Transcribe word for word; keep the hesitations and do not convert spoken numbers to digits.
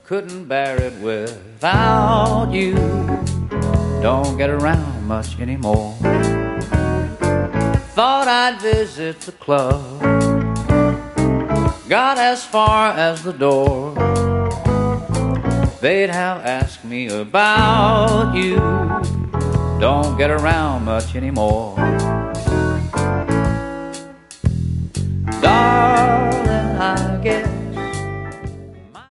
couldn't bear it without you. Don't get around much anymore. Thought I'd visit the club, got as far as the door. They'd have asked me about you. Don't get around much anymore. Darling,